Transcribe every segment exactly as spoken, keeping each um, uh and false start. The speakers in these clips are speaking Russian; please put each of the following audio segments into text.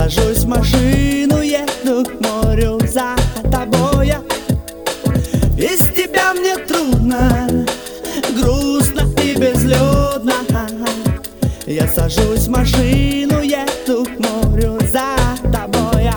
сажусь в машину, еду к морю за тобой. Без тебя мне трудно, грустно и безлюдно. Я сажусь в машину, еду к морю за тобой.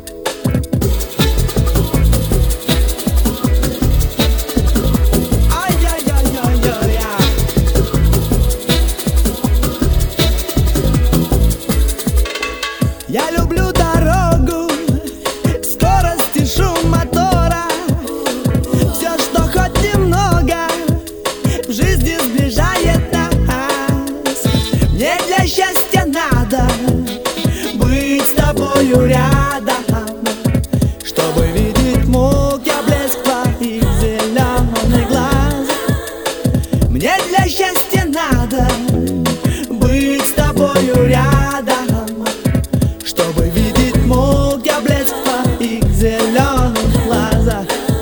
Я люблю дорогу, скорость и шум мотора. Все, что хоть немного в жизни сближает нас. Мне для счастья надо быть с тобою рядом, чтобы видеть мог я блеск твоих зеленых глаз. Мне для счастья надо быть с тобою рядом, чтобы видеть мог я блеск твоих зеленых глазах.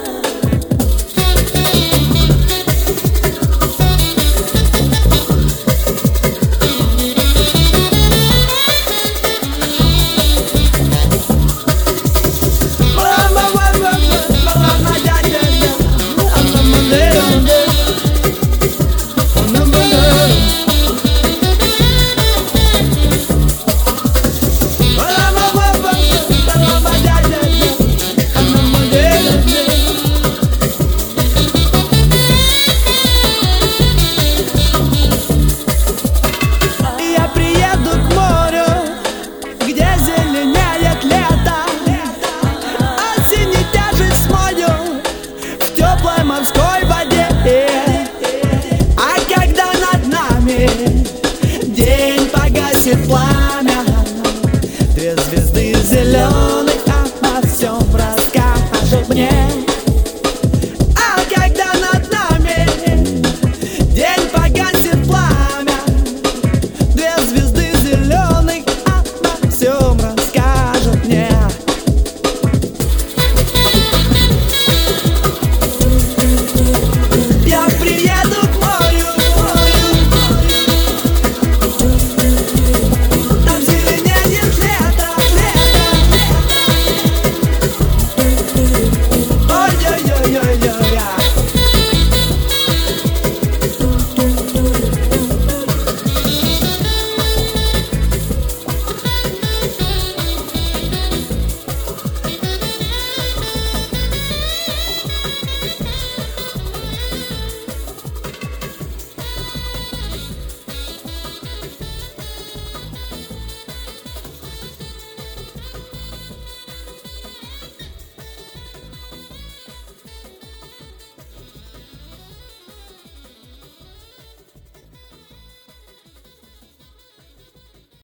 Морской воде. А когда над нами день погасит пламя, две звезды зеленых обо всем расскажут мне.